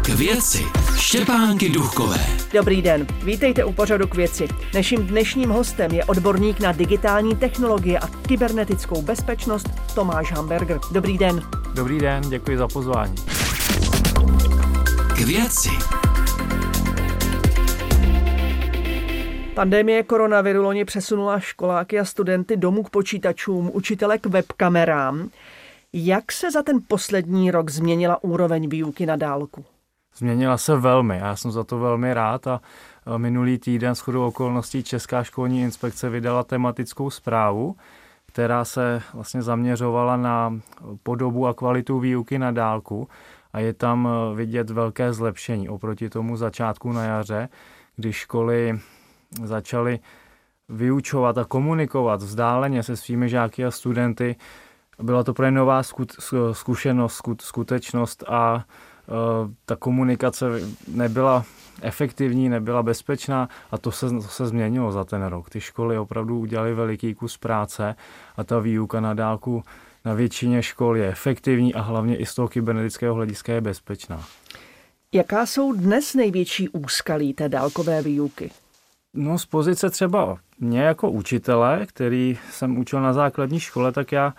K věci Štěpánky Duchkové. Dobrý den, vítejte u pořadu K věci. Naším dnešním hostem je odborník na digitální technologie a kybernetickou bezpečnost Tomáš Hamberger. Dobrý den. Dobrý den, děkuji za pozvání. K věci. Pandemie koronaviru loni přesunula školáky a studenty domů k počítačům, učitele k webkamerám. Jak se za ten poslední rok změnila úroveň výuky na dálku? Změnila se velmi, já jsem za to velmi rád a minulý týden shodou okolností Česká školní inspekce vydala tematickou zprávu, která se vlastně zaměřovala na podobu a kvalitu výuky na dálku a je tam vidět velké zlepšení oproti tomu začátku na jaře, kdy školy začaly vyučovat a komunikovat vzdáleně se svými žáky a studenty. Byla to pro ně nová zkušenost, skutečnost a ta komunikace nebyla efektivní, nebyla bezpečná a to se změnilo za ten rok. Ty školy opravdu udělaly veliký kus práce a ta výuka na dálku na většině škol je efektivní a hlavně i z toho kybernetického hlediska je bezpečná. Jaká jsou dnes největší úskalí té dálkové výuky? No z pozice třeba mě jako učitele, který jsem učil na základní škole, tak já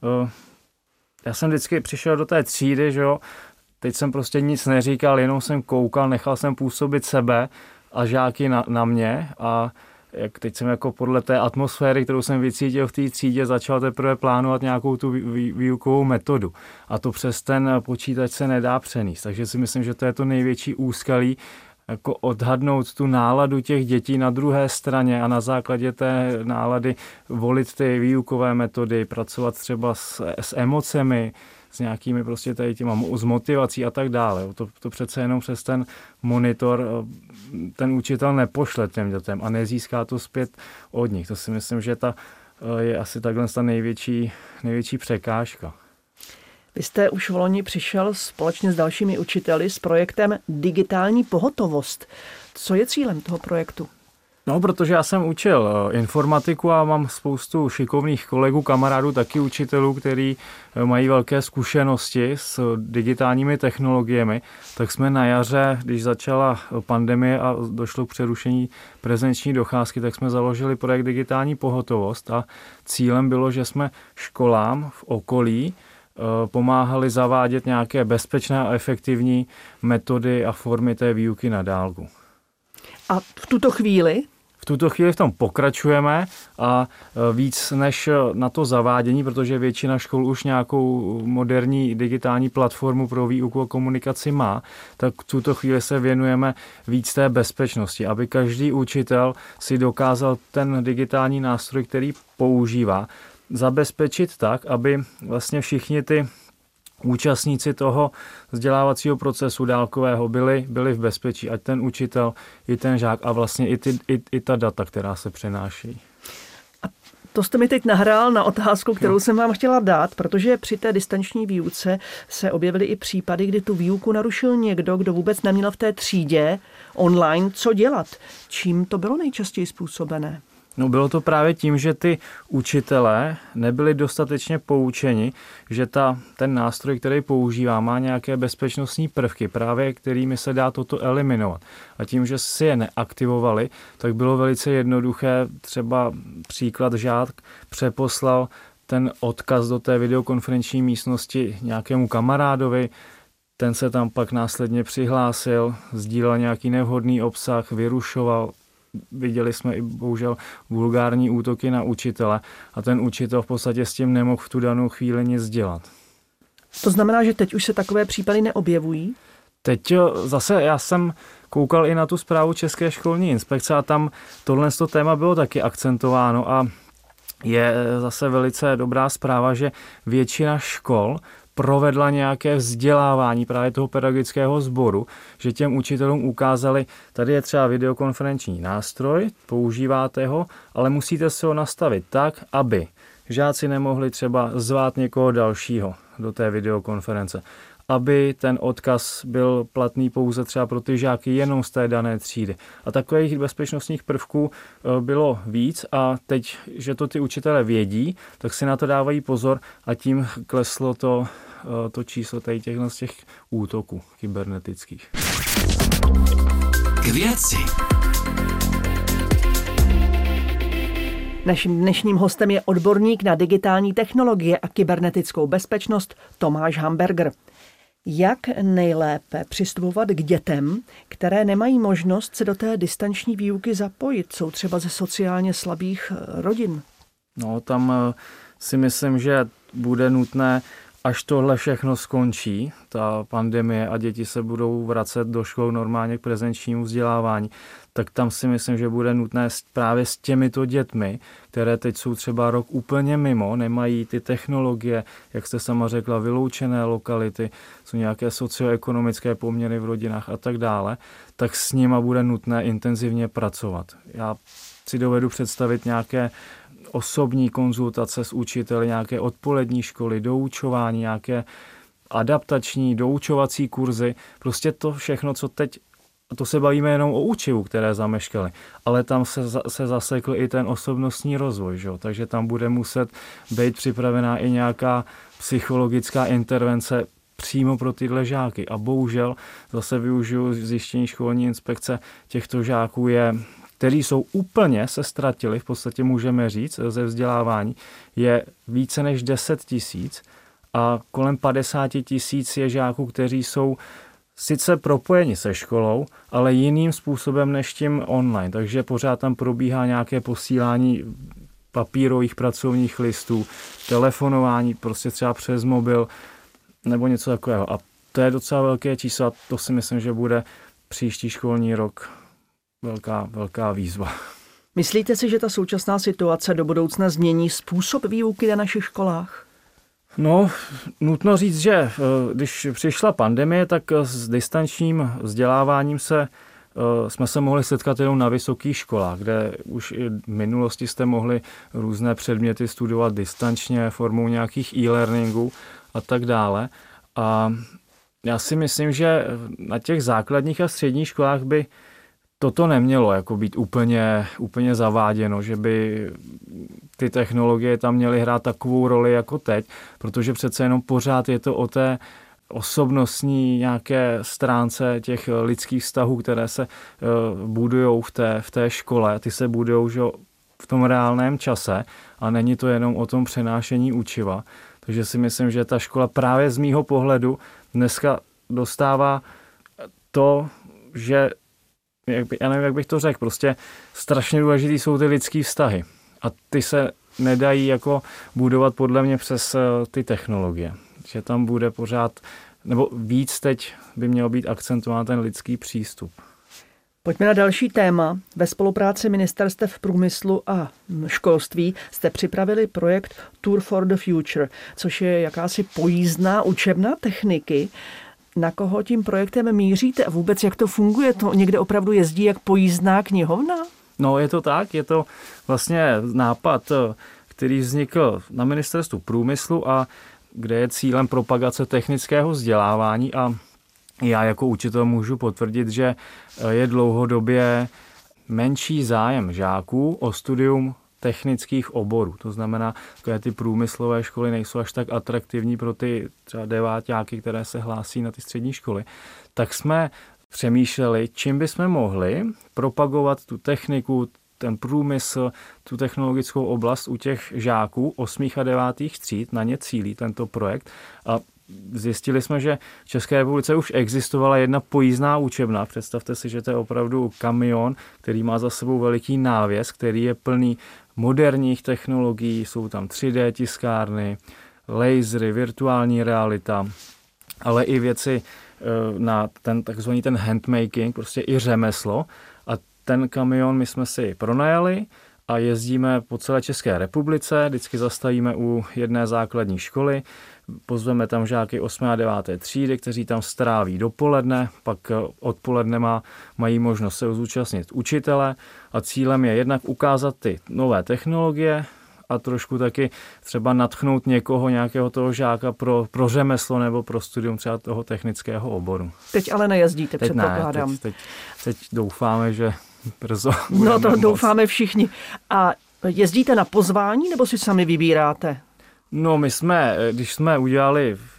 jsem vždycky přišel do té třídy, že jo, teď jsem prostě nic neříkal, jenom jsem koukal, nechal jsem působit sebe a žáky na mě a jak teď jsem jako podle té atmosféry, kterou jsem vycítil v té třídě, začal teprve plánovat nějakou tu výukovou metodu. A to přes ten počítač se nedá přenést. Takže si myslím, že to je to největší úskalí, jako odhadnout tu náladu těch dětí na druhé straně a na základě té nálady volit ty výukové metody, pracovat třeba s emocemi, s nějakými prostě tady těma, s motivací a tak dále. To přece jenom přes ten monitor ten učitel nepošle těm dětem a nezíská to zpět od nich. To si myslím, že ta je asi takhle ta největší překážka. Vy jste už v loni přišel společně s dalšími učiteli s projektem Digitální pohotovost. Co je cílem toho projektu? No, protože já jsem učil informatiku a mám spoustu šikovných kolegů, kamarádů, taky učitelů, kteří mají velké zkušenosti s digitálními technologiemi, tak jsme na jaře, když začala pandemie a došlo k přerušení prezenční docházky, tak jsme založili projekt Digitální pohotovost a cílem bylo, že jsme školám v okolí pomáhali zavádět nějaké bezpečné a efektivní metody a formy té výuky na dálku. A v tuto chvíli? V tuto chvíli v tom pokračujeme a víc než na to zavádění, protože většina škol už nějakou moderní digitální platformu pro výuku a komunikaci má, tak v tuto chvíli se věnujeme víc té bezpečnosti, aby každý učitel si dokázal ten digitální nástroj, který používá, zabezpečit tak, aby vlastně všichni ty účastníci toho vzdělávacího procesu dálkového byli v bezpečí, ať ten učitel, i ten žák a vlastně i ta data, která se přenáší. A to jste mi teď nahrál na otázku, kterou jsem vám chtěla dát, protože při té distanční výuce se objevily i případy, kdy tu výuku narušil někdo, kdo vůbec neměl v té třídě online co dělat. Čím to bylo nejčastěji způsobené? No bylo to právě tím, že ty učitelé nebyli dostatečně poučeni, že ten nástroj, který používá, má nějaké bezpečnostní prvky, právě kterými se dá toto eliminovat. A tím, že si je neaktivovali, tak bylo velice jednoduché, třeba příklad žák přeposlal ten odkaz do té videokonferenční místnosti nějakému kamarádovi, ten se tam pak následně přihlásil, sdílel nějaký nevhodný obsah, vyrušoval. Viděli jsme i bohužel vulgární útoky na učitele a ten učitel v podstatě s tím nemohl v tu danou chvíli nic dělat. To znamená, že teď už se takové případy neobjevují? Teď zase já jsem koukal i na tu zprávu České školní inspekce a tam tohle téma bylo taky akcentováno a je zase velice dobrá zpráva, že většina škol provedla nějaké vzdělávání právě toho pedagogického sboru, že těm učitelům ukázali, tady je třeba videokonferenční nástroj, používáte ho, ale musíte se ho nastavit tak, aby žáci nemohli třeba zvát někoho dalšího do té videokonference, aby ten odkaz byl platný pouze třeba pro ty žáky jenom z té dané třídy. A takových bezpečnostních prvků bylo víc a teď, že to ty učitelé vědí, tak si na to dávají pozor a tím kleslo to to číslo tady z těch útoků kybernetických. K věci. Naším dnešním hostem je odborník na digitální technologie a kybernetickou bezpečnost Tomáš Hamberger. Jak nejlépe přistupovat k dětem, které nemají možnost se do té distanční výuky zapojit, jsou třeba ze sociálně slabých rodin? No, tam si myslím, že bude nutné, až tohle všechno skončí, ta pandemie a děti se budou vracet do škol normálně k prezenčnímu vzdělávání, tak tam si myslím, že bude nutné právě s těmito dětmi, které teď jsou třeba rok úplně mimo, nemají ty technologie, jak jste sama řekla, vyloučené lokality, jsou nějaké socioekonomické poměry v rodinách a tak dále, tak s nima bude nutné intenzivně pracovat. Já si dovedu představit nějaké osobní konzultace s učiteli, nějaké odpolední školy, doučování, nějaké adaptační, doučovací kurzy, prostě to všechno, co teď, to se bavíme jenom o učivu, které zameškaly, ale tam se zasekl i ten osobnostní rozvoj, že? Takže tam bude muset být připravená i nějaká psychologická intervence přímo pro tyhle žáky. A bohužel zase využiju zjištění školní inspekce těchto žáků který jsou úplně se ztratili, v podstatě můžeme říct, ze vzdělávání, je více než 10 000 a kolem 50 000 je žáků, kteří jsou sice propojeni se školou, ale jiným způsobem než tím online. Takže pořád tam probíhá nějaké posílání papírových pracovních listů, telefonování prostě třeba přes mobil nebo něco takového. A to je docela velké číslo a to si myslím, že bude příští školní rok velká výzva. Myslíte si, že ta současná situace do budoucna změní způsob výuky na našich školách? No, nutno říct, že když přišla pandemie, tak s distančním vzděláváním jsme se mohli setkat jenom na vysokých školách, kde už i v minulosti jste mohli různé předměty studovat distančně formou nějakých e-learningů a tak dále. A já si myslím, že na těch základních a středních školách by toto nemělo jako být úplně zaváděno, že by ty technologie tam měly hrát takovou roli jako teď, protože přece jenom pořád je to o té osobnostní nějaké stránce těch lidských vztahů, které se budujou v té škole. Ty se budujou v tom reálném čase a není to jenom o tom přenášení učiva. Takže si myslím, že ta škola právě z mýho pohledu dneska dostává to, že já nevím, jak bych to řekl, prostě strašně důležitý jsou ty lidský vztahy a ty se nedají jako budovat podle mě přes ty technologie. Že tam bude pořád, nebo víc teď by měl být akcentován ten lidský přístup. Pojďme na další téma. Ve spolupráci ministerstev průmyslu a školství jste připravili projekt Tour for the Future, což je jakási pojízdná učebna techniky. Na koho tím projektem míříte a vůbec jak to funguje? To někde opravdu jezdí jak pojízdná knihovna? No, je to tak, je to vlastně nápad, který vznikl na ministerstvu průmyslu a kde je cílem propagace technického vzdělávání a já jako učitel můžu potvrdit, že je dlouhodobě menší zájem žáků o studium technických oborů. To znamená, že ty průmyslové školy nejsou až tak atraktivní pro ty třeba deváťáky, které se hlásí na ty střední školy. Tak jsme přemýšleli, čím bychom mohli propagovat tu techniku, ten průmysl, tu technologickou oblast u těch žáků 8. a 9. tříd, na ně cílí tento projekt. A zjistili jsme, že v České republice už existovala jedna pojízdná učebna. Představte si, že to je opravdu kamion, který má za sebou veliký návěs, který je plný moderních technologií, jsou tam 3D tiskárny, lasery, virtuální realita, ale i věci na ten takzvaný ten handmaking, prostě i řemeslo. A ten kamion my jsme si pronajali a jezdíme po celé České republice, vždycky zastavíme u jedné základní školy, pozveme tam žáky 8. a 9. třídy, kteří tam stráví dopoledne, pak odpoledne mají možnost se zúčastnit učitele a cílem je jednak ukázat ty nové technologie a trošku taky třeba nadchnout nějakého toho žáka pro řemeslo nebo pro studium třeba toho technického oboru. Teď ale nejezdíte, předpokládám. Ne, teď doufáme, že brzo No to doufáme všichni. A jezdíte na pozvání nebo si sami vybíráte? No my když jsme udělali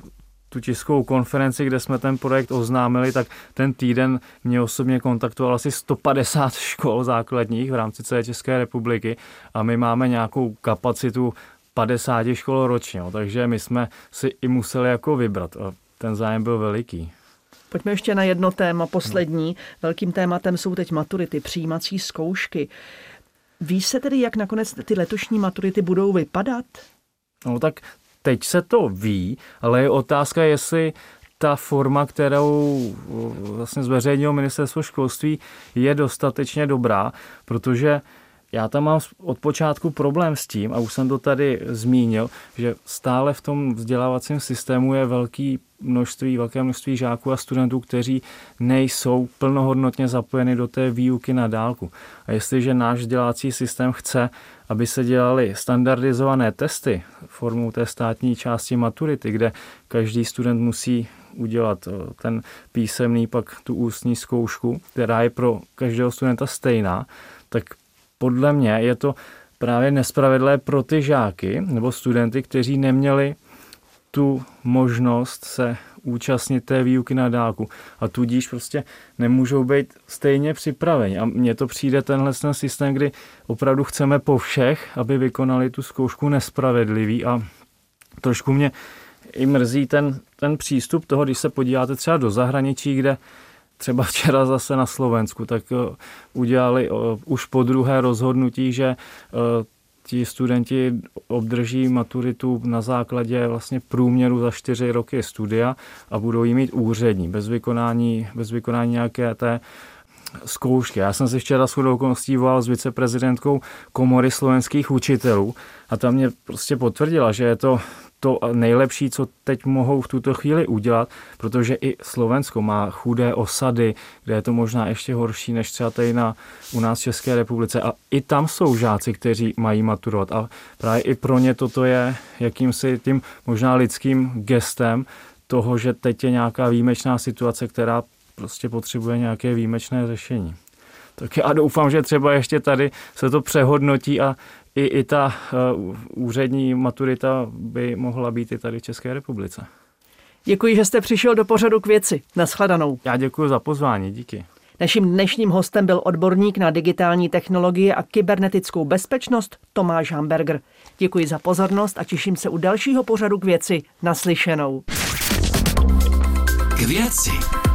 tu tiskovou konferenci, kde jsme ten projekt oznámili, tak ten týden mě osobně kontaktoval asi 150 škol základních v rámci celé České republiky a my máme nějakou kapacitu 50 škol ročně, takže my jsme si i museli jako vybrat a ten zájem byl veliký. Pojďme ještě na jedno téma, poslední. Velkým tématem jsou teď maturity, přijímací zkoušky. Ví se tedy, jak nakonec ty letošní maturity budou vypadat? No tak teď se to ví, ale je otázka, jestli ta forma, kterou vlastně zveřejnilo Ministerstvo školství, je dostatečně dobrá, protože já tam mám od počátku problém s tím, a už jsem to tady zmínil, že stále v tom vzdělávacím systému je velké množství žáků a studentů, kteří nejsou plnohodnotně zapojeni do té výuky na dálku. A jestliže náš vzdělávací systém chce, aby se dělaly standardizované testy formou té státní části maturity, kde každý student musí udělat ten písemný, pak tu ústní zkoušku, která je pro každého studenta stejná, tak podle mě je to právě nespravedlivé pro ty žáky nebo studenty, kteří neměli tu možnost se účastnit té výuky na dálku a tudíž prostě nemůžou být stejně připraveni. A mně to přijde tenhle systém, kdy opravdu chceme po všech, aby vykonali tu zkoušku, nespravedlivý a trošku mě i mrzí ten přístup toho, když se podíváte třeba do zahraničí, kde třeba včera zase na Slovensku, tak udělali už podruhé rozhodnutí, že ti studenti obdrží maturitu na základě vlastně průměru za 4 roky studia a budou ji mít úřední, bez vykonání nějaké té zkoušky. Já jsem si včera shodou okolností volal s viceprezidentkou Komory slovenských učitelů a ta mě prostě potvrdila, že je to nejlepší, co teď mohou v tuto chvíli udělat, protože i Slovensko má chudé osady, kde je to možná ještě horší než třeba tady u nás v České republice. A i tam jsou žáci, kteří mají maturovat. A právě i pro ně toto je jakýmsi tím možná lidským gestem toho, že teď je nějaká výjimečná situace, která prostě potřebuje nějaké výjimečné řešení. Tak já doufám, že třeba ještě tady se to přehodnotí a i ta úřední maturita by mohla být i tady v České republice. Děkuji, že jste přišel do pořadu K věci. Nashledanou. Já děkuji za pozvání, díky. Naším dnešním hostem byl odborník na digitální technologie a kybernetickou bezpečnost Tomáš Hamberger. Děkuji za pozornost a těším se u dalšího pořadu K věci. Naslyšenou. K věci.